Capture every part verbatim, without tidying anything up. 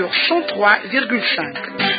sur cent trois virgule cinq.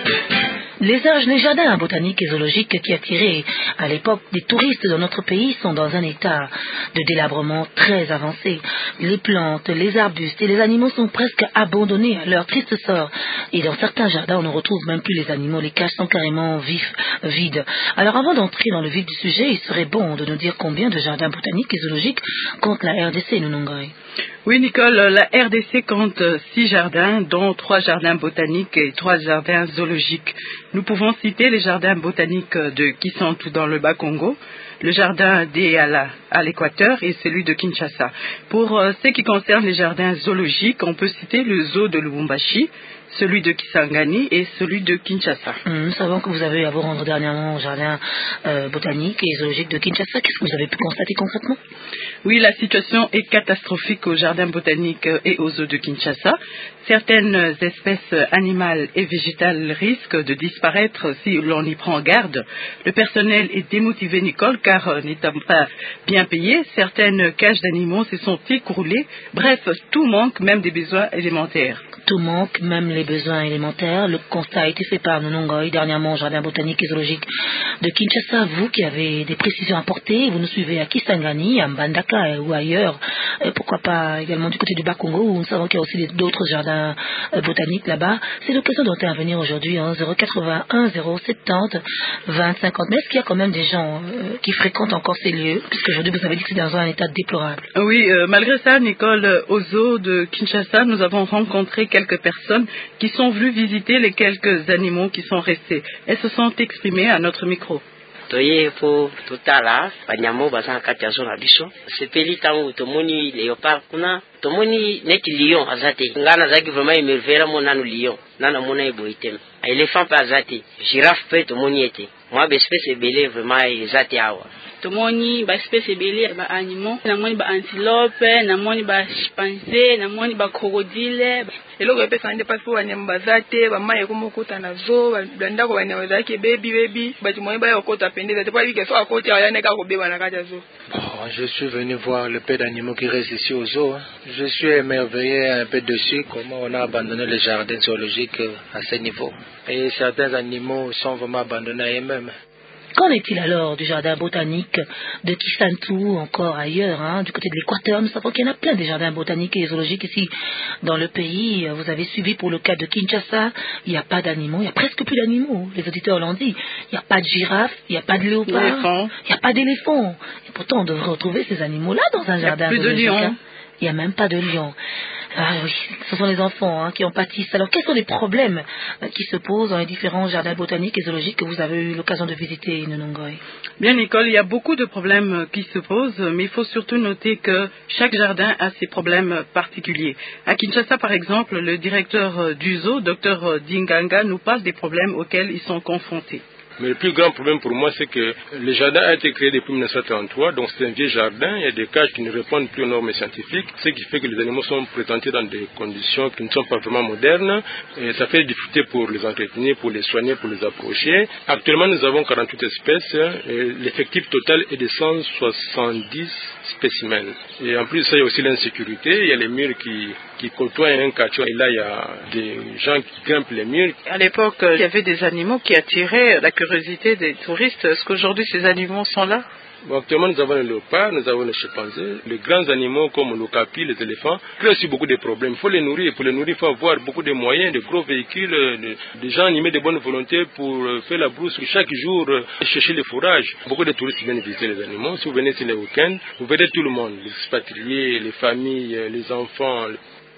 Les, les jardins botaniques et zoologiques qui attiraient à l'époque des touristes dans notre pays sont dans un état de délabrement très avancé. Les plantes, les arbustes et les animaux sont presque abandonnés à leur triste sort. Et dans certains jardins, on ne retrouve même plus les animaux. Les cages sont carrément vifs, vides. Alors avant d'entrer dans le vif du sujet, il serait bon de nous dire combien de jardins botaniques et zoologiques compte la R D C, Nunongoy. Oui, Nicole, la R D C compte six jardins, dont trois jardins botaniques et trois jardins zoologiques. Nous pouvons citer les jardins botaniques de Kisantu dans le Bas-Congo, le jardin d'Eala à l'équateur et celui de Kinshasa. Pour ce qui concerne les jardins zoologiques, on peut citer le zoo de Lubumbashi, celui de Kisangani et celui de Kinshasa. Nous savons que vous avez à vous rendre dernièrement au jardin euh, botanique et zoologique de Kinshasa. Qu'est-ce que vous avez pu constater concrètement? Oui, la situation est catastrophique au jardin botanique et au zoo de Kinshasa. Certaines espèces animales et végétales risquent de disparaître si l'on y prend garde. Le personnel est démotivé, Nicole, car n'étant pas bien payé, certaines cages d'animaux se sont écroulées. Bref, tout manque, même des besoins élémentaires. Tout manque, même les besoins élémentaires. Le constat a été fait par Nunongoy, dernièrement au jardin botanique et zoologique de Kinshasa. Vous qui avez des précisions à apporter, vous nous suivez à Kisangani, à Mbandaka ou ailleurs. Et pourquoi pas également du côté du Bas-Congo, où nous savons qu'il y a aussi d'autres jardins botaniques là-bas. C'est l'occasion d'intervenir aujourd'hui en zéro quatre-vingt-un zéro soixante-dix vingt cinquante. Mais est-ce qu'il y a quand même des gens euh, qui fréquentent encore ces lieux? Puisque aujourd'hui vous avez dit que c'est dans un état déplorable. Oui, euh, malgré ça, Nicole, au zoo de Kinshasa, nous avons rencontré quelques personnes qui sont venues visiter les quelques animaux qui sont restés. Elles se sont exprimées à notre micro. toye po totala banyamo bazana kati ya zona biso sepeli tangu tomoni léopard kuna tomoni neti lion azate ngana zaki vraiment emerveilla mon nanu lion nana mona eboitem éléphant pa azate girafe pe tomoni ete moi espèce ebele vraiment ezate awa tomoni ba espèce ebele ba animaux namoni ba antilope namoni ba chimpanzé namoni ba crocodile eloko epesa nde parce que banyama baza te bamai ekomokota na zo bandako banyama ezalaki bebi bebi bato moye baya kokota pendeza te po ayebike so akoti aya nde kaka kobeba na kati ya zo. Je suis venu voir le peu d'animaux qui restent ici au zoo. Je suis émerveillé un peu dessus comment on a abandonné les jardins zoologiques à ce niveau. Et certains animaux sont vraiment abandonnés à eux-mêmes. Qu'en est-il alors du jardin botanique de Kisantu ou encore ailleurs, hein, du côté de l'Équateur? Nous savons qu'il y en a plein des jardins botaniques et zoologiques ici dans le pays. Vous avez suivi pour le cas de Kinshasa, il n'y a pas d'animaux, il n'y a presque plus d'animaux. Les auditeurs l'ont dit. Il n'y a pas de girafe, il n'y a pas de léopard, il n'y a pas d'éléphant. Et pourtant, on devrait retrouver ces animaux-là dans un jardin zoologique. Il n'y a plus de lions. Il n'y a même pas de lions. Ah oui, ce sont les enfants hein, qui en pâtissent. Alors, quels sont les problèmes euh, qui se posent dans les différents jardins botaniques et zoologiques que vous avez eu l'occasion de visiter, Nunongoy? Bien, Nicole, il y a beaucoup de problèmes qui se posent, mais il faut surtout noter que chaque jardin a ses problèmes particuliers. À Kinshasa, par exemple, le directeur du zoo, docteur Dinganga, nous parle des problèmes auxquels ils sont confrontés. Mais le plus grand problème pour moi, c'est que le jardin a été créé depuis mille neuf cent trente-trois, donc c'est un vieux jardin, il y a des cages qui ne répondent plus aux normes scientifiques, ce qui fait que les animaux sont présentés dans des conditions qui ne sont pas vraiment modernes, et ça fait des difficultés pour les entretenir, pour les soigner, pour les approcher. Actuellement, nous avons quarante-huit espèces, et l'effectif total est de cent soixante-dix spécimens. Et en plus, ça, il y a aussi l'insécurité, il y a les murs qui, qui côtoient un quartier, et là, il y a des gens qui grimpent les murs. À l'époque, il y avait des animaux qui attiraient la curiosité des touristes. Est-ce qu'aujourd'hui ces animaux sont là? Bon, actuellement, nous avons les léopards, nous avons les chimpanzés, les grands animaux comme l'okapi, les éléphants, créent aussi beaucoup de problèmes. Il faut les nourrir. Pour les nourrir, il faut avoir beaucoup de moyens, de gros véhicules, de, des gens animés de bonne volonté pour faire la brousse chaque jour, chercher les fourrages. Beaucoup de touristes viennent visiter les animaux. Si vous venez sur les week-ends, vous verrez tout le monde, les expatriés, les familles, les enfants.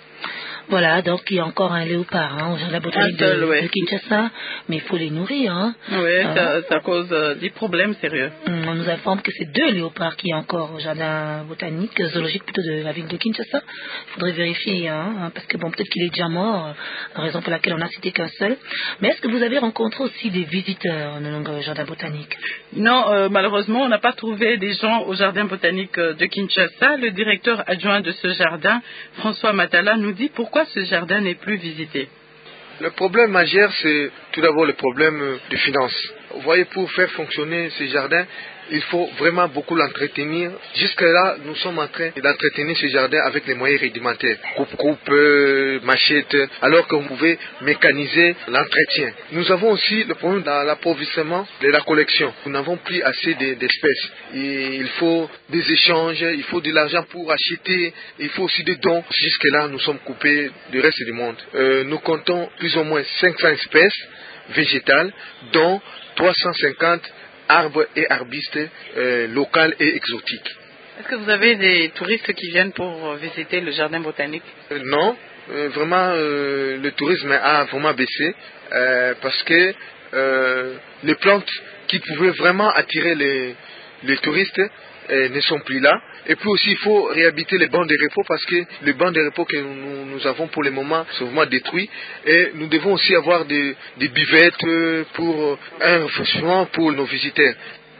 Voilà, donc il y a encore un léopard hein, au jardin botanique de, de, ouais. de Kinshasa, mais il faut les nourrir. Hein. Oui, euh, ça, ça cause euh, des problèmes sérieux. On nous informe que c'est deux léopards qui y a encore au jardin botanique, zoologique plutôt de la ville de Kinshasa. Il faudrait vérifier, hein, parce que bon, peut-être qu'il est déjà mort, raison pour laquelle on n'a cité qu'un seul. Mais est-ce que vous avez rencontré aussi des visiteurs au jardin botanique? Non, euh, malheureusement, on n'a pas trouvé des gens au jardin botanique de Kinshasa. Le directeur adjoint de ce jardin, François Matala, nous dit pourquoi ce jardin n'est plus visité. Le problème majeur, c'est tout d'abord le problème de finances. Vous voyez, pour faire fonctionner ces jardins, il faut vraiment beaucoup l'entretenir. Jusque-là, nous sommes en train d'entretenir ce jardin avec les moyens rudimentaires. Coupe-coupe, euh, machette, alors qu'on pouvait mécaniser l'entretien. Nous avons aussi le problème de l'approvisionnement de la collection. Nous n'avons plus assez d'espèces. Il faut des échanges, il faut de l'argent pour acheter, il faut aussi des dons. Jusque-là, nous sommes coupés du reste du monde. Euh, nous comptons plus ou moins cinq cents espèces végétales, dont trois cent cinquante arbres et arbustes euh, locaux et exotiques. Est-ce que vous avez des touristes qui viennent pour visiter le jardin botanique? euh, Non, euh, vraiment euh, le tourisme a vraiment baissé euh, parce que euh, les plantes qui pouvaient vraiment attirer les, les touristes euh, ne sont plus là. Et puis aussi, il faut réhabiliter les bancs de repos parce que les bancs de repos que nous, nous avons pour le moment sont vraiment détruits. Et nous devons aussi avoir des, des buvettes pour un réfrigérement pour nos visiteurs.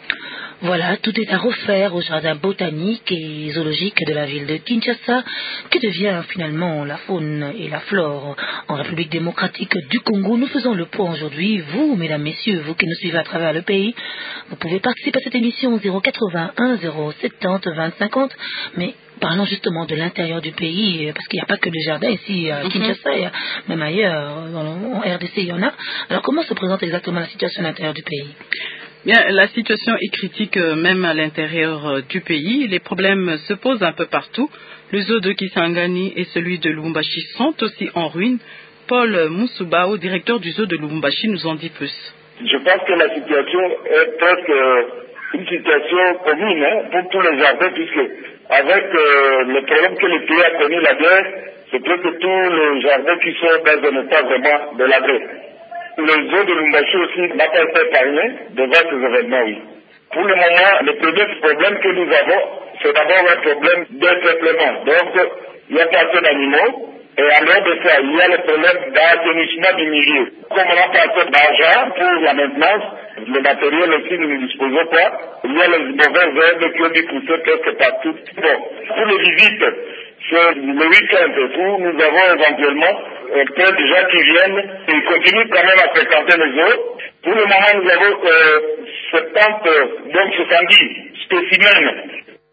Voilà, tout est à refaire au jardin botanique et zoologique de la ville de Kinshasa. Que devient finalement la faune et la flore en République démocratique du Congo? Nous faisons le point aujourd'hui. Vous, mesdames, messieurs, vous qui nous suivez à travers le pays, vous pouvez participer à cette émission au zéro quatre-vingt-un zéro soixante-dix vingt cinquante. Mais parlons justement de l'intérieur du pays, parce qu'il n'y a pas que le jardin ici à Kinshasa, il y a même ailleurs, en R D C, il y en a. Alors comment se présente exactement la situation à l'intérieur du pays? Bien, la situation est critique même à l'intérieur du pays. Les problèmes se posent un peu partout. Le zoo de Kisangani et celui de Lubumbashi sont aussi en ruine. Paul Moussouba, directeur du zoo de Lubumbashi, nous en dit plus. Je pense que la situation est presque une situation commune hein, pour tous les jardins, puisque avec euh, le problème que le pays a connu la guerre, c'est presque tous les jardins qui sont dans un état vraiment délabré. Le zoo de Lubumbashi aussi n'a pas été épargné devant ces événements, oui. Pour le moment, le premier problème que nous avons, c'est d'abord un problème d'interplément. Donc, il n'y a pas assez d'animaux. Et en dehors de ça, il y a le problème d'assainissement du milieu. Comme on n'a pas assez d'argent pour la maintenance, le matériel aussi, nous ne disposons pas. Il y a les mauvaises herbes qui ont dû pousser presque partout. Bon, pour les visites, c'est le week-end où nous avons éventuellement plein de gens qui viennent et ils continuent quand même à fréquenter les eaux. Pour le moment, nous avons euh, soixante-dix, donc soixante-dix spécimens.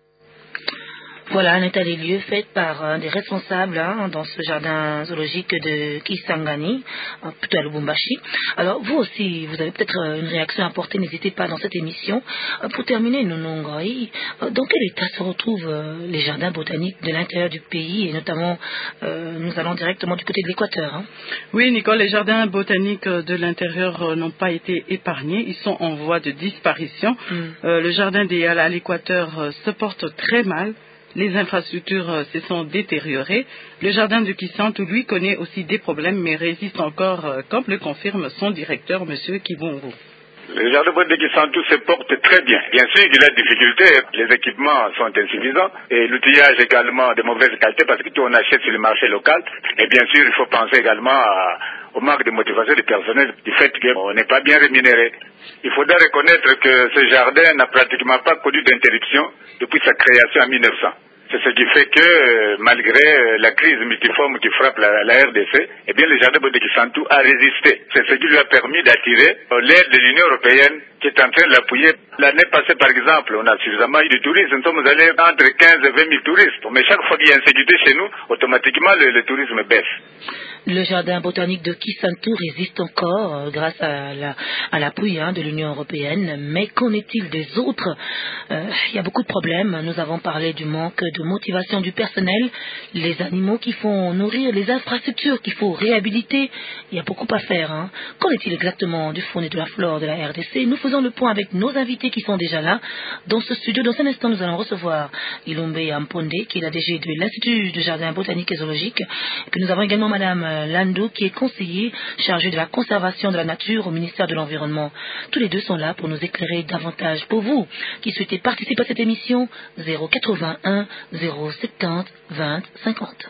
Voilà un état des lieux fait par un des responsables hein, dans ce jardin zoologique de Kisangani, plutôt à Lubumbashi. Alors vous aussi, vous avez peut-être une réaction à apporter, n'hésitez pas dans cette émission. Pour terminer, Nonongoï, dans quel état se retrouvent les jardins botaniques de l'intérieur du pays et notamment, euh, nous allons directement du côté de l'Équateur hein. Oui, Nicole, les jardins botaniques de l'intérieur n'ont pas été épargnés, ils sont en voie de disparition. Mm. Euh, le jardin des Halles à l'Équateur se porte très mal. Les infrastructures euh, se sont détériorées. Le jardin de Kisantu, lui, connaît aussi des problèmes, mais résiste encore, euh, comme le confirme son directeur, M. Kibungu. Le jardin de Kisantu se porte très bien. Bien sûr, il y a des difficultés. Les équipements sont insuffisants et l'outillage également de mauvaise qualité parce que tout on achète sur le marché local. Et bien sûr, il faut penser également à, au manque de motivation du personnel du fait qu'on n'est pas bien rémunéré. Il faudra reconnaître que ce jardin n'a pratiquement pas connu d'interruption depuis sa création en mille neuf cents. C'est ce qui fait que, euh, malgré euh, la crise multiforme qui frappe la, la R D C, eh bien, le jardin de Kisantu a résisté. C'est ce qui lui a permis d'attirer euh, l'aide de l'Union européenne qui est en train de l'appuyer. L'année passée, par exemple, on a suffisamment eu de touristes. Nous sommes allés entre quinze et vingt mille touristes. Mais chaque fois qu'il y a insécurité chez nous, automatiquement, le, le tourisme baisse. Le jardin botanique de Kisantu résiste encore euh, grâce à, la, à l'appui hein, de l'Union européenne. Mais qu'en est-il des autres? Il euh, y a beaucoup de problèmes. Nous avons parlé du manque de motivation du personnel, les animaux qu'il faut nourrir, les infrastructures qu'il faut réhabiliter. Il y a beaucoup à faire. Hein. Qu'en est-il exactement du faune et de la flore de la R D C? Nous faisons le point avec nos invités qui sont déjà là dans ce studio. Dans un instant, nous allons recevoir Ilombe Amponde, qui est la D G de l'Institut de jardin botanique et zoologique. Et puis nous avons également Madame Lando, qui est conseiller chargé de la conservation de la nature au ministère de l'Environnement. Tous les deux sont là pour nous éclairer davantage. Pour vous qui souhaitez participer à cette émission, zéro quatre-vingt-un zéro soixante-dix vingt cinquante.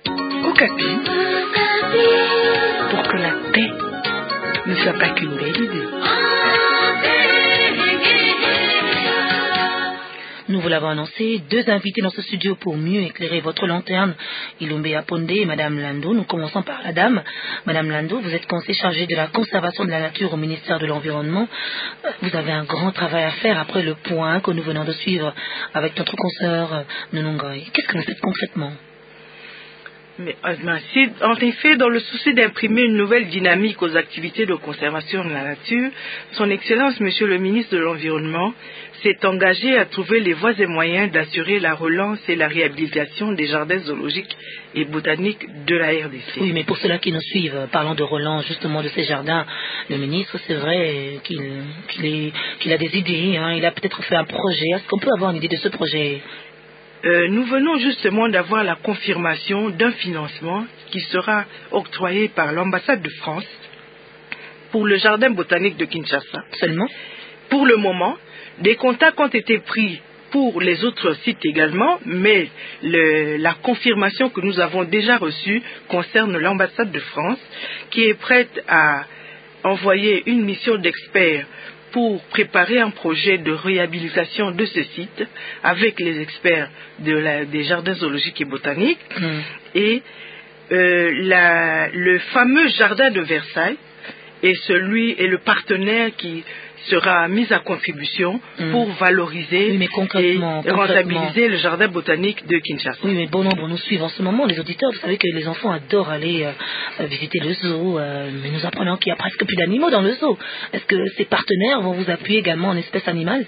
Okapi, pour que la paix ne soit pas qu'une belle idée. Nous vous l'avons annoncé, deux invités dans ce studio pour mieux éclairer votre lanterne, Ilumbe Aponde et Madame Lando. Nous commençons par la dame. Madame Lando, vous êtes conseillère chargée de la conservation de la nature au ministère de l'Environnement. Vous avez un grand travail à faire après le point que nous venons de suivre avec notre consoeur Nunungoy. Qu'est-ce que vous faites concrètement? Mais, en effet, dans le souci d'imprimer une nouvelle dynamique aux activités de conservation de la nature, Son Excellence, Monsieur le ministre de l'Environnement, s'est engagé à trouver les voies et moyens d'assurer la relance et la réhabilitation des jardins zoologiques et botaniques de la R D C. Oui, mais pour ceux-là qui nous suivent, parlant de relance justement de ces jardins, le ministre, c'est vrai qu'il qu'il qu'il a des idées, hein, il a peut-être fait un projet. Est-ce qu'on peut avoir une idée de ce projet? Euh, nous venons justement d'avoir la confirmation d'un financement qui sera octroyé par l'ambassade de France pour le jardin botanique de Kinshasa. Seulement? Pour le moment, des contacts ont été pris pour les autres sites également, mais le, la confirmation que nous avons déjà reçue concerne l'ambassade de France qui est prête à envoyer une mission d'experts pour préparer un projet de réhabilitation de ce site avec les experts de la, des jardins zoologiques et botaniques. Mmh. Et euh, la, le fameux jardin de Versailles est celui et le partenaire qui sera mis à contribution mmh. pour valoriser oui, mais concrètement, et rentabiliser le jardin botanique de Kinshasa. Oui, mais bon nombre nous suivent en ce moment, les auditeurs. Vous savez que les enfants adorent aller euh, visiter le zoo, euh, mais nous apprenons qu'il y a presque plus d'animaux dans le zoo. Est-ce que ces partenaires vont vous appuyer également en espèces animales?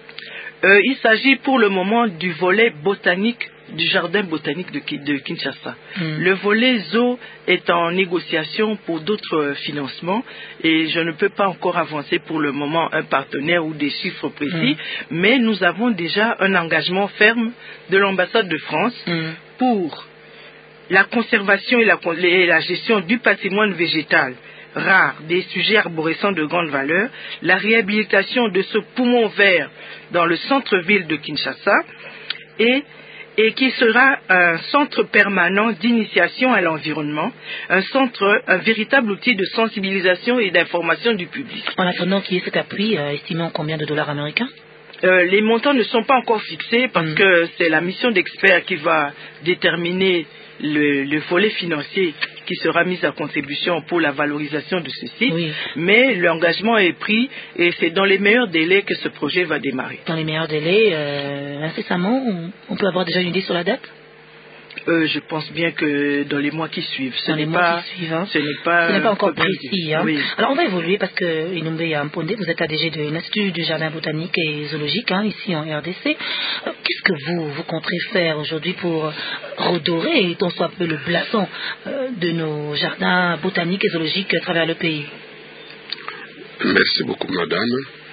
euh, Il s'agit pour le moment du volet botanique du jardin botanique de, de Kinshasa. Mm. Le volet zoo est en négociation pour d'autres financements et je ne peux pas encore avancer pour le moment un partenaire ou des chiffres précis, mm. mais nous avons déjà un engagement ferme de l'ambassade de France mm. pour la conservation et la, et la gestion du patrimoine végétal rare, des sujets arborescents de grande valeur, la réhabilitation de ce poumon vert dans le centre-ville de Kinshasa et et qui sera un centre permanent d'initiation à l'environnement, un centre, un véritable outil de sensibilisation et d'information du public. En attendant qu'il y ait cet appui, euh, estimé en combien de dollars américains? euh, Les montants ne sont pas encore fixés parce mmh. que c'est la mission d'experts qui va déterminer le, le volet financier qui sera mis à contribution pour la valorisation de ce site, oui. mais l'engagement est pris et c'est dans les meilleurs délais que ce projet va démarrer. Dans les meilleurs délais, euh, incessamment, on, on peut avoir déjà une idée sur la date? Euh, je pense bien que dans les mois qui suivent. Ce dans les mois pas, qui suivent, hein. Ce n'est pas, ce n'est pas encore précis. Hein. Oui. Alors on va évoluer parce que Ilumbe Aponde, vous êtes A D G de l'Institut du Jardin Botanique et Zoologique, hein, ici en R D C. Euh, Qu'est-ce que vous, vous comptez faire aujourd'hui pour redorer, tant soit peu, le blason euh, de nos jardins botaniques et zoologiques à travers le pays? Merci beaucoup, madame.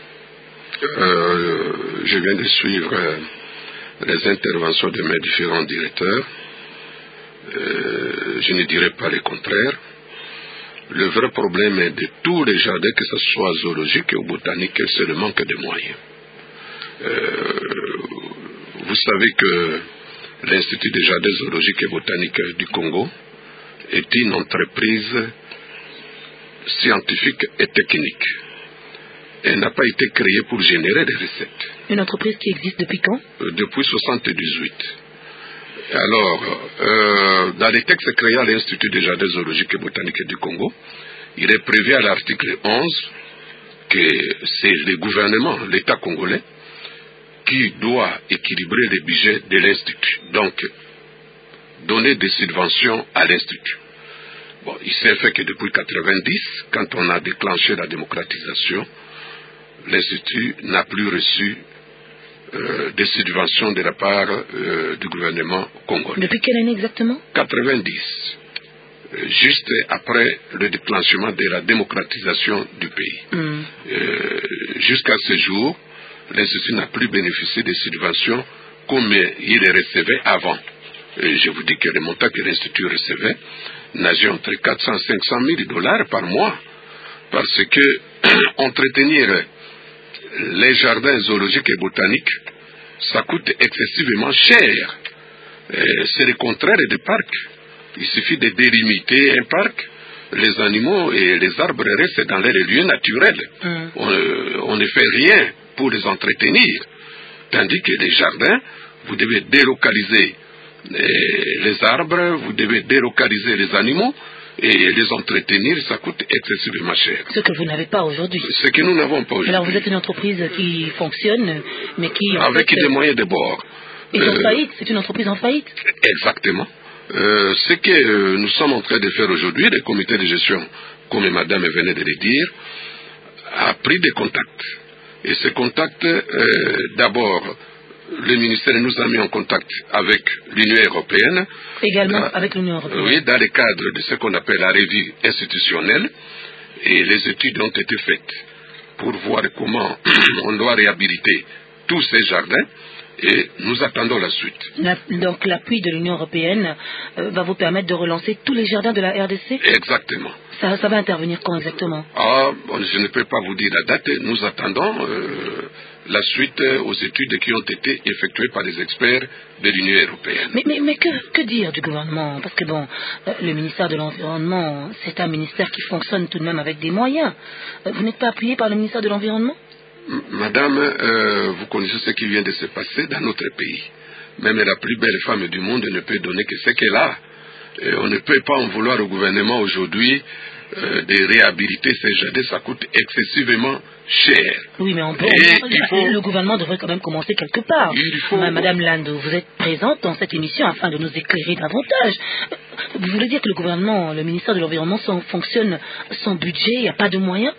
Euh, je viens de suivre euh, les interventions de mes différents directeurs. Euh, je ne dirais pas le contraire. Le vrai problème est de tous les jardins, que ce soit zoologique ou botanique, c'est le manque de moyens. Euh, vous savez que l'Institut des jardins zoologiques et botaniques du Congo est une entreprise scientifique et technique. Elle n'a pas été créée pour générer des recettes. Une entreprise qui existe depuis quand? euh, Depuis mille neuf cent soixante-dix-huit. Alors, euh, dans les textes créant l'Institut des jardins zoologiques et botaniques du Congo, il est prévu à l'article onze que c'est le gouvernement, l'État congolais, qui doit équilibrer les budgets de l'Institut. Donc, donner des subventions à l'Institut. Bon, il s'est fait que depuis mille neuf cent quatre-vingt-dix, quand on a déclenché la démocratisation, l'Institut n'a plus reçu Euh, des subventions de la part euh, du gouvernement congolais. Depuis quelle année exactement? quatre-vingt-dix. Euh, juste après le déclenchement de la démocratisation du pays. Mm. Euh, jusqu'à ce jour, l'Institut n'a plus bénéficié des subventions comme il les recevait avant. Et je vous dis que le montant que l'Institut recevait nageait entre quatre cents et cinq cent mille dollars par mois. Parce que entretenir les jardins zoologiques et botaniques, ça coûte excessivement cher. C'est le contraire des parcs. Il suffit de délimiter un parc, les animaux et les arbres restent dans les lieux naturels. Mm. On, on ne fait rien pour les entretenir. Tandis que les jardins, vous devez délocaliser les, les arbres, vous devez délocaliser les animaux, et les entretenir, ça coûte excessivement cher. Ce que vous n'avez pas aujourd'hui. Ce que nous n'avons pas aujourd'hui. Alors vous êtes une entreprise qui fonctionne, mais qui... Avec fait, des moyens de bord. Et euh, en faillite, c'est une entreprise en faillite. Exactement. Euh, ce que euh, nous sommes en train de faire aujourd'hui, le comité de gestion, comme madame venait de le dire, a pris des contacts. Et ces contacts, euh, d'abord, le ministère nous a mis en contact avec l'Union européenne. Également dans, avec l'Union européenne. Oui, dans le cadre de ce qu'on appelle la revue institutionnelle. Et les études ont été faites pour voir comment on doit réhabiliter tous ces jardins. Et nous attendons la suite. La, donc l'appui de l'Union européenne euh, va vous permettre de relancer tous les jardins de la R D C? Exactement. Ça, ça va intervenir quand exactement? Ah, bon, je ne peux pas vous dire la date. Nous attendons euh, la suite aux études qui ont été effectuées par les experts de l'Union européenne. Mais, mais, mais que, que dire du gouvernement? Parce que bon, euh, le ministère de l'Environnement, c'est un ministère qui fonctionne tout de même avec des moyens. Euh, vous n'êtes pas appuyé par le ministère de l'Environnement? Madame, euh, vous connaissez ce qui vient de se passer dans notre pays. Même la plus belle femme du monde ne peut donner que ce qu'elle a. Et on ne peut pas en vouloir au gouvernement aujourd'hui euh, de réhabiliter ces jardins, ça coûte excessivement cher. Oui, mais on peut, Et on, il faut, le gouvernement devrait quand même commencer quelque part. Il faut, Madame Landau, vous êtes présente dans cette émission afin de nous éclairer davantage. Vous voulez dire que le gouvernement, le ministère de l'Environnement fonctionne sans budget, il n'y a pas de moyens?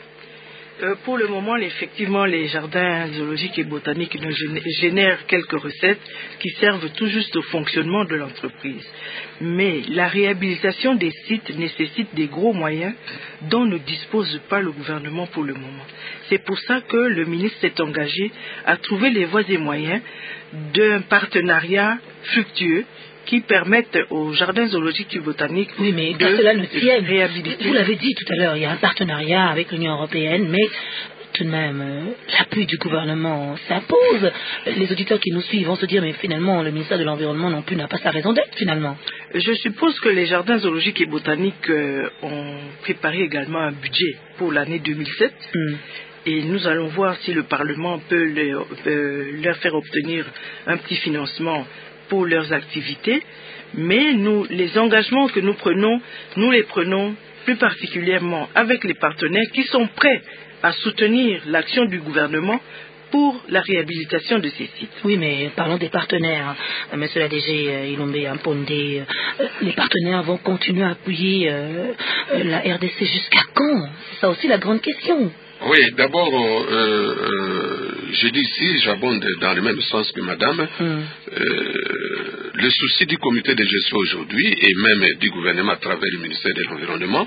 Euh, pour le moment, effectivement, les jardins zoologiques et botaniques nous génèrent quelques recettes qui servent tout juste au fonctionnement de l'entreprise. Mais la réhabilitation des sites nécessite des gros moyens dont ne dispose pas le gouvernement pour le moment. C'est pour ça que le ministre s'est engagé à trouver les voies et moyens d'un partenariat fructueux qui permettent aux jardins zoologiques et botaniques oui, mais de cela ne tienne. réhabiliter. Vous l'avez dit tout à l'heure, il y a un partenariat avec l'Union européenne, mais tout de même, euh, l'appui du gouvernement s'impose. Les auditeurs qui nous suivent vont se dire, mais finalement, le ministère de l'Environnement non plus n'a pas sa raison d'être, finalement. Je suppose que les jardins zoologiques et botaniques euh, ont préparé également un budget pour l'année deux mille sept. Mm. Et nous allons voir si le Parlement peut leur, euh, leur faire obtenir un petit financement pour leurs activités, mais nous, les engagements que nous prenons, nous les prenons plus particulièrement avec les partenaires qui sont prêts à soutenir l'action du gouvernement pour la réhabilitation de ces sites. Oui, mais parlons des partenaires. Monsieur la D G Ilombe Ampondé, les partenaires vont continuer à appuyer euh, la R D C jusqu'à quand? C'est ça aussi la grande question. Oui, d'abord, euh, euh, je dis ici, j'abonde dans le même sens que madame, mm. euh, le souci du comité de gestion aujourd'hui, et même du gouvernement à travers le ministère de l'Environnement,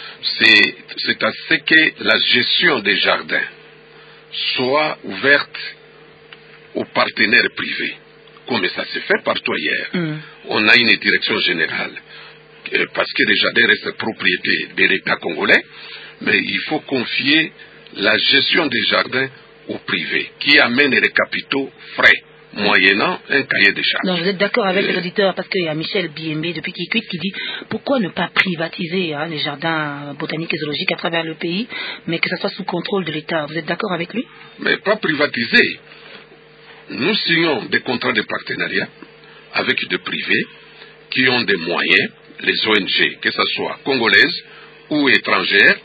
c'est à ce que la gestion des jardins soit ouverte aux partenaires privés, comme ça s'est fait partout ailleurs. Mm. On a une direction générale, euh, parce que les jardins restent propriété de l'État congolais, mais il faut confier la gestion des jardins au privé, qui amène les capitaux frais, moyennant un cahier de charges. Donc vous êtes d'accord avec les auditeurs, parce qu'il y a Michel Biembe depuis Kikwit qui dit pourquoi ne pas privatiser hein, les jardins botaniques et zoologiques à travers le pays, mais que ça soit sous contrôle de l'État. Vous êtes d'accord avec lui? Mais pas privatiser. Nous signons des contrats de partenariat avec des privés qui ont des moyens, les O N G, que ce soit congolaises ou étrangères.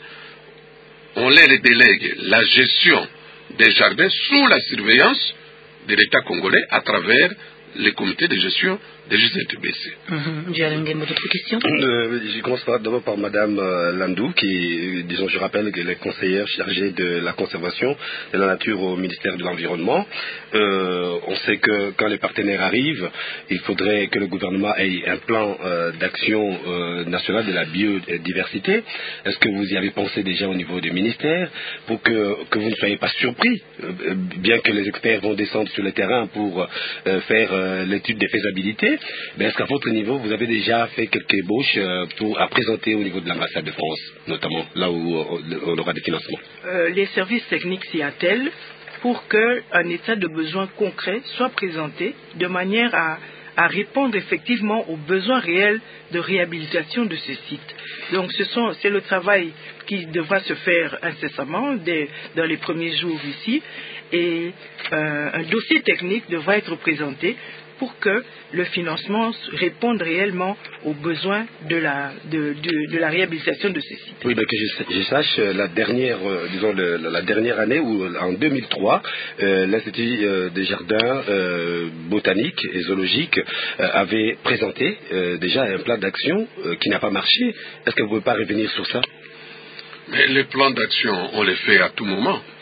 On leur délègue la gestion des jardins sous la surveillance de l'État congolais à travers les comités de gestion des G Z B C. Mm-hmm. D'autres questions? euh, Je commence d'abord par Madame euh, Landou, qui, disons, je rappelle qu'elle est conseillère chargée de la conservation de la nature au ministère de l'Environnement. Euh, on sait que quand les partenaires arrivent, il faudrait que le gouvernement ait un plan euh, d'action euh, national de la biodiversité. Est-ce que vous y avez pensé déjà au niveau du ministère pour que, que vous ne soyez pas surpris, euh, bien que les experts vont descendre sur le terrain pour euh, faire euh, l'étude des faisabilités? Mais est-ce qu'à votre niveau, vous avez déjà fait quelques ébauches euh, pour, à présenter au niveau de l'ambassade de France, notamment là où euh, on aura des financements? euh, Les services techniques s'y attellent pour qu'un état de besoin concret soit présenté de manière à, à répondre effectivement aux besoins réels de réhabilitation de ce site. Donc c'est le travail qui devra se faire incessamment dès, dans les premiers jours ici. et euh, un dossier technique devra être présenté pour que le financement réponde réellement aux besoins de la, de, de, de la réhabilitation de ces sites. Oui, ben que je, je sache, la dernière, euh, disons, le, la dernière année, ou en deux mille trois, euh, l'Institut euh, des jardins euh, botaniques et zoologiques euh, avait présenté euh, déjà un plan d'action euh, qui n'a pas marché. Est-ce que vous ne pouvez pas revenir sur ça? Mais les plans d'action, on les fait à tout moment. Mmh.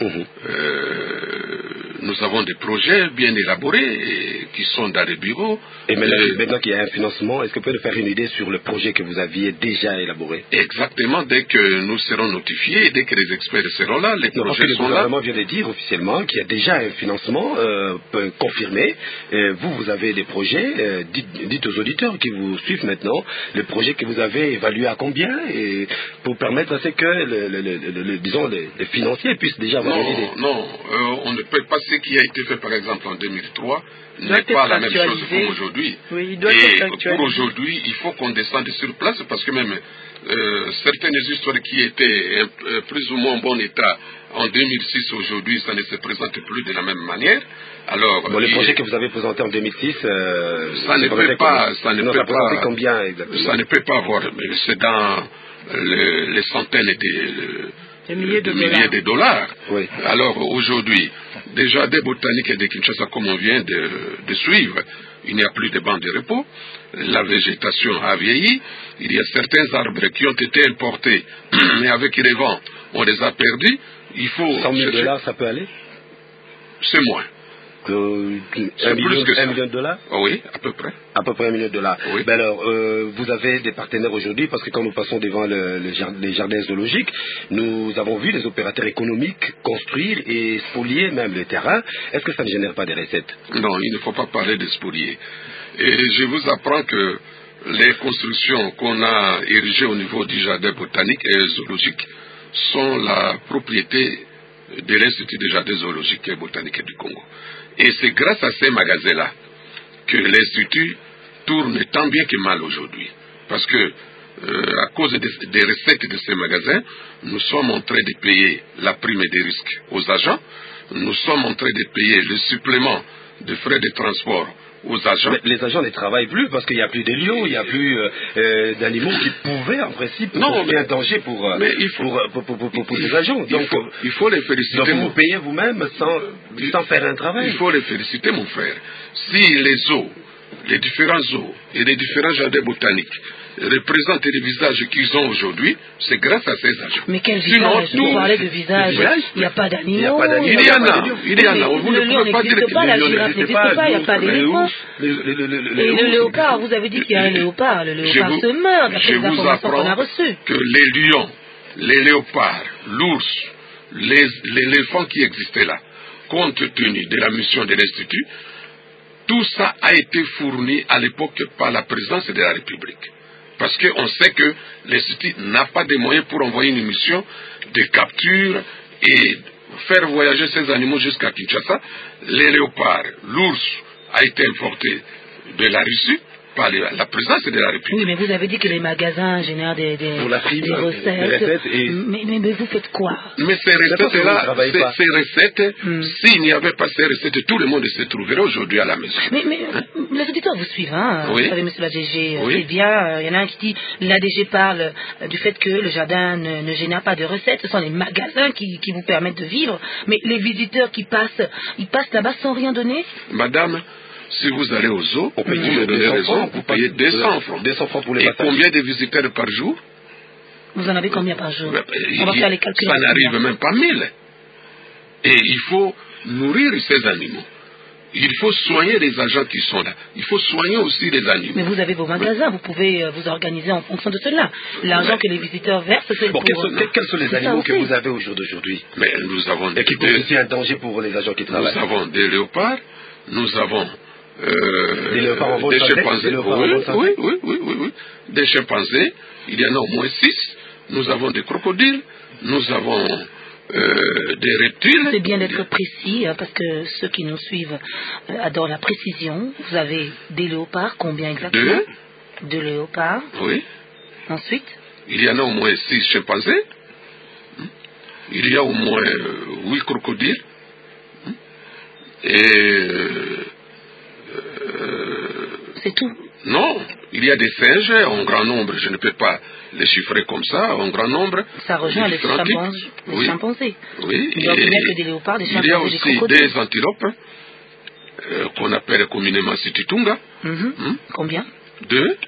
Euh, nous avons des projets bien élaborés et qui sont dans les bureaux. Et maintenant, euh, maintenant qu'il y a un financement, est-ce que vous pouvez nous faire une idée sur le projet que vous aviez déjà élaboré? Exactement, dès que nous serons notifiés, dès que les experts seront là, les non, projets parce que sont le là. gouvernement vient de dire officiellement qu'il y a déjà un financement euh, confirmé. Euh, vous, vous avez des projets. Euh, dites, dites aux auditeurs qui vous suivent maintenant le projet que vous avez évalué à combien, et pour permettre à ce que le, le, le, le, le, disons, les, les financiers puissent déjà avoir une idée. Non, euh, on ne peut pas. Ce qui a été fait par exemple en deux mille trois n'est pas la même chose comme aujourd'hui. Oui, il doit et être pour aujourd'hui, il faut qu'on descende sur place parce que même euh, certaines histoires qui étaient euh, plus ou moins en bon état en deux mille six, aujourd'hui, ça ne se présente plus de la même manière. Alors, bon, les projets que vous avez présentés en deux mille six, euh, ça ne peut pas, ça ne non, peut ça pas, combien exactement? Ça ne peut pas avoir, mais c'est dans le, les centaines de, de milliers de, de, milliers de dollars. Oui. Alors aujourd'hui, des jardins botaniques de Kinshasa, comme on vient de, de suivre, il n'y a plus de bancs de repos, la végétation a vieilli, il y a certains arbres qui ont été importés, mais avec les vents, on les a perdus. Il faut cent mille dollars, ça peut aller? C'est moins. Euh, c'est un, plus million, que ça. un million de dollars? Oui, à peu près. À peu près un million de dollars. Oui. Ben alors, euh, vous avez des partenaires aujourd'hui, parce que quand nous passons devant le, le jardin, les jardins zoologiques, nous avons vu les opérateurs économiques construire et spolier même le terrain. Est-ce que ça ne génère pas des recettes? Non, il ne faut pas parler de spolier. Et je vous apprends que les constructions qu'on a érigées au niveau du jardin botanique et zoologique sont la propriété de l'Institut des jardins zoologiques et botaniques du Congo. Et c'est grâce à ces magasins-là que l'Institut tourne tant bien que mal aujourd'hui. Parce que, euh, à cause des, des recettes de ces magasins, nous sommes en train de payer la prime des risques aux agents, nous sommes en train de payer le supplément de frais de transport aux agents. Mais les agents ne travaillent plus parce qu'il n'y a plus de lions, il n'y a plus euh, euh, d'animaux qui pouvaient en principe non, mais, un danger pour, euh, mais il faut, pour, pour, pour, pour, pour, pour les agents. Il, donc, faut, il faut les féliciter. Donc vous vous payez vous-même sans, sans faire un travail. Il faut les féliciter, mon frère. Si les zoos, les différents zoos et les différents jardins botaniques représentent les visages qu'ils ont aujourd'hui, c'est grâce à ces agents. Mais quel visage? Vous parlez de visage. Il n'y a pas d'animaux. Il y en a. Il y en a. Vous ne pouvez pas dire que la girafe n'existe pas, il n'y a pas d'éléphant. Et le léopard, vous avez dit qu'il y a un léopard. Le léopard se meurt d'après les informations qu'on a reçues. Que les lions, les léopards, l'ours, l'éléphant qui existait là, compte tenu de la mission de l'Institut, tout ça a été fourni à l'époque par la présidence de la République. Parce qu'on sait que l'Institut n'a pas de moyens pour envoyer une mission de capture et faire voyager ces animaux jusqu'à Kinshasa. Les léopards, l'ours a été importé de la Russie par la présidence de la République. Oui, mais vous avez dit que les magasins génèrent des, des, prime, des recettes. Des recettes et... mais, mais, mais vous faites quoi? Mais ces recettes-là, ces, ces recettes, hmm. s'il n'y avait pas ces recettes, tout le monde se trouverait aujourd'hui à la maison. Mais, mais hein? Les auditeurs vous suivent, hein? Oui. Vous savez, monsieur l'A D G, oui. c'est bien. Il y en a un qui dit l'A D G parle du fait que le jardin ne, ne génère pas de recettes. Ce sont les magasins qui, qui vous permettent de vivre. Mais les visiteurs qui passent, ils passent là-bas sans rien donner? Madame, si vous allez au zoo, on paye vous me donnez raison, vous payez deux cents francs. deux cents francs pour les Et passages. combien de visiteurs par jour? Vous en avez combien par jour? Ben, On va faire les calculs. Ça n'arrive même pas à mille. Et il faut nourrir ces animaux. Il faut soigner les agents qui sont là. Il faut soigner aussi les animaux. Mais vous avez vos magasins, vous pouvez euh, vous organiser en fonction de cela. L'argent ouais. que les visiteurs versent, c'est bon, pour... Quels sont, quels sont les animaux que vous avez au jour d'aujourd'hui? Mais nous avons Et qui constituent un danger pour les agents qui travaillent. Nous avons des léopards, nous avons euh, des léopards en des santé, chimpanzés. des Oui, oui, oui, oui, oui, oui. Des chimpanzés, il y en a au moins six. Nous avons des crocodiles, nous avons euh, des reptiles. C'est bien d'être précis, hein, parce que ceux qui nous suivent euh, adorent la précision. Vous avez des léopards, combien exactement? Deux. Deux léopards. Oui. Ensuite? Il y en a au moins six chimpanzés. Il y a au moins huit crocodiles. Et euh, c'est tout. Non, il y a des singes en grand nombre, je ne peux pas les chiffrer comme ça, en grand nombre. Ça rejoint les, chimpans, les oui. chimpanzés. Oui, il y a que des léopards, des chimpanzés. Il y a aussi des, des antilopes euh, qu'on appelle communément Situtunga. Mm-hmm. Hum? Combien? Deux.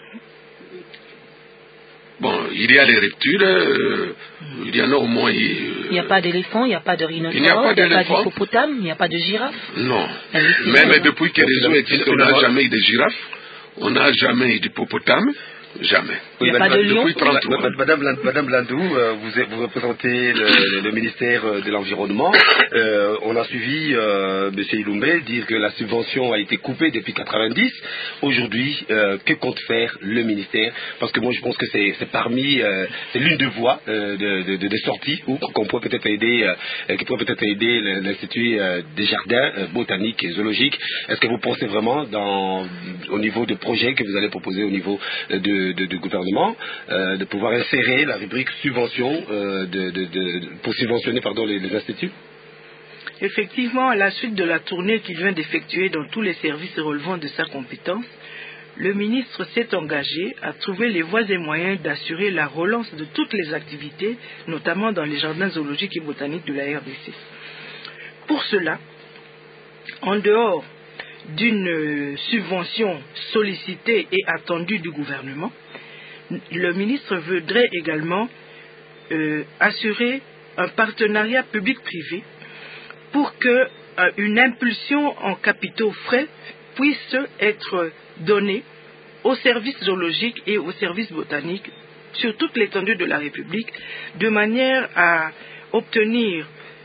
Bon, il y a les reptiles, euh, il y en a au moins... Il n'y a pas d'éléphant, il n'y a pas de rhinocéros, il n'y a pas d'hippopotame, il n'y a pas de girafe. Non, même depuis que les eaux existent, on n'a jamais eu de girafe, on n'a jamais eu d'hippopotame, jamais. Il n'y a pas de lion. Madame, Madame Landou, euh, vous, vous représentez le, le ministère de l'Environnement. Euh, on a suivi euh, M. Iloumbé dire que la subvention a été coupée depuis quatre-vingt-dix. Aujourd'hui, euh, que compte faire le ministère? Parce que moi, je pense que c'est parmi, euh, c'est l'une des voies euh, de, de, de sortie où qu'on pourrait peut-être aider, euh, qui pourrait peut-être aider l'Institut euh, des jardins euh, botaniques et zoologiques. Est-ce que vous pensez vraiment, dans, au niveau de projets que vous allez proposer au niveau de, de, de gouvernement, Euh, de pouvoir insérer la rubrique subvention euh, de, de, de, pour subventionner pardon, les, les instituts? Effectivement, à la suite de la tournée qu'il vient d'effectuer dans tous les services relevant de sa compétence, le ministre s'est engagé à trouver les voies et moyens d'assurer la relance de toutes les activités, notamment dans les jardins zoologiques et botaniques de la R D C. Pour cela, en dehors d'une subvention sollicitée et attendue du gouvernement, le ministre voudrait également euh, assurer un partenariat public-privé pour que euh, une impulsion en capitaux frais puisse être donnée aux services zoologiques et aux services botaniques sur toute l'étendue de la République, de manière à obtenir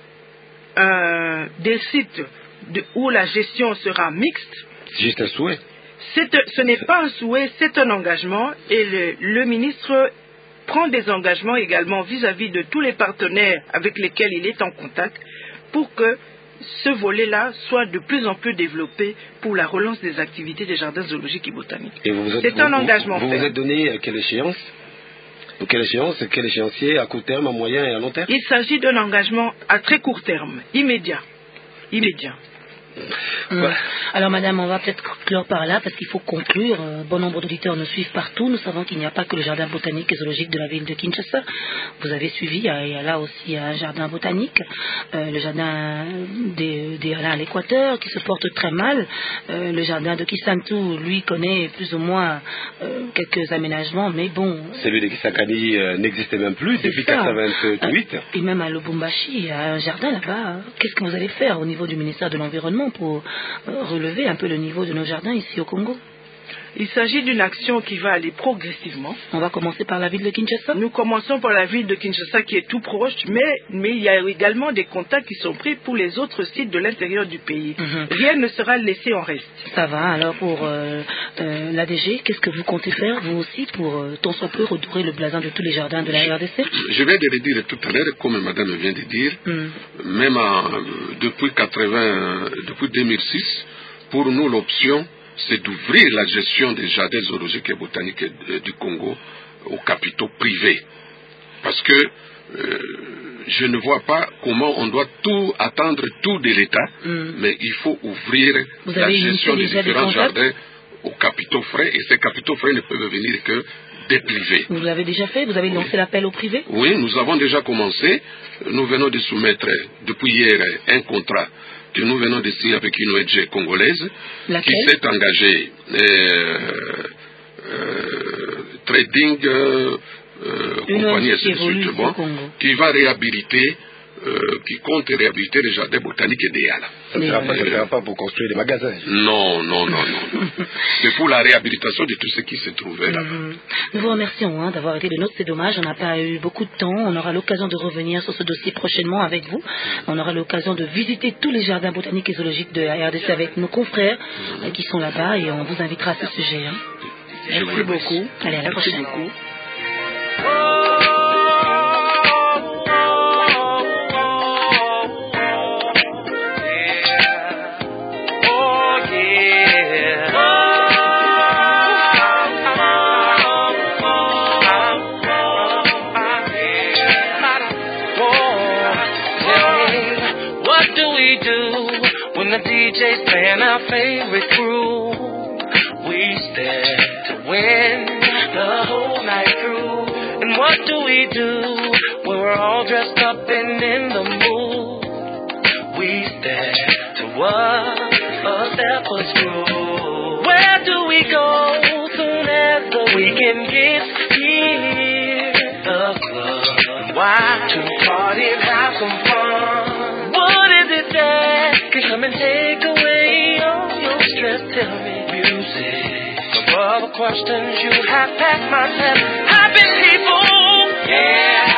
euh, des sites de, où la gestion sera mixte. Juste un souhait. Ce n'est pas un souhait, c'est un engagement, et le, le ministre prend des engagements également vis-à-vis de tous les partenaires avec lesquels il est en contact pour que ce volet-là soit de plus en plus développé pour la relance des activités des jardins zoologiques et botaniques. C'est un engagement Vous vous, vous êtes donné à quelle échéance? Quelle échéance, quel échéancier à court terme, à moyen et à long terme? Il s'agit d'un engagement à très court terme, immédiat. Immédiat. Hum. Alors madame, on va peut-être clore par là parce qu'il faut conclure. Euh, bon nombre d'auditeurs nous suivent partout. Nous savons qu'il n'y a pas que le jardin botanique et zoologique de la ville de Kinshasa. Vous avez suivi, il y a, il y a là aussi un jardin botanique, euh, le jardin des, des Alains à l'Équateur qui se porte très mal. Euh, le jardin de Kisantu, lui, connaît plus ou moins euh, quelques aménagements, mais bon. Celui de Kisangani euh, n'existait même plus depuis mille neuf cent quatre-vingt-huit. Et même à Lubumbashi, il y a un jardin là-bas. Qu'est-ce que vous allez faire au niveau du ministère de l'Environnement pour relever un peu le niveau de nos jardins ici au Congo? Il s'agit d'une action qui va aller progressivement. On va commencer par la ville de Kinshasa. Nous commençons par la ville de Kinshasa qui est tout proche, mais, mais il y a également des contacts qui sont pris pour les autres sites de l'intérieur du pays. Mm-hmm. Rien ne sera laissé en reste. Ça va. Alors pour euh, euh, l'A D G, qu'est-ce que vous comptez faire, vous aussi, pour euh, tant soit peu redorer le blason de tous les jardins de la R D C? Je viens de le dire tout à l'heure, comme madame vient de dire, mm. même en, depuis, quatre-vingts, depuis deux mille six, pour nous l'option, c'est d'ouvrir la gestion des jardins zoologiques et botaniques du Congo aux capitaux privés. Parce que euh, je ne vois pas comment on doit tout attendre tout de l'État, mm. mais il faut ouvrir Vous la gestion des différents des jardins aux capitaux frais, et ces capitaux frais ne peuvent venir que des privés. Vous l'avez déjà fait? Vous avez lancé oui. l'appel au privé? Oui, nous avons déjà commencé. Nous venons de soumettre depuis hier un contrat que nous venons de signer avec une O N G congolaise. Laquelle? Qui s'est engagée euh, euh, trading euh, compagnie et ainsi de suite, bon, qui va réhabiliter euh, qui compte réhabiliter les jardins botaniques et des Halles. Ça ne sera, sera pas pour construire des magasins. Non, non, non, non. C'est pour la réhabilitation de tout ce qui se trouvait là-bas. Mm-hmm. Nous vous remercions hein, d'avoir été de nôtres, c'est dommage, on n'a pas eu beaucoup de temps. On aura l'occasion de revenir sur ce dossier prochainement avec vous. On aura l'occasion de visiter tous les jardins botaniques et zoologiques de la R D C avec nos confrères mm-hmm. qui sont là-bas et on vous invitera à ce sujet. Hein. Merci beaucoup. Allez, à la Merci prochaine. Beaucoup. D J's playing our favorite groove. We stand to win the whole night through. And what do we do when we're all dressed up and in the mood? We stand to what a step was through. Where do we go soon as the weekend gets here? The club. Why? To party and have some fun. What is it that can come and take away all your stress? Tell me. Music. Some other questions you have past my test. Happy people. Yeah.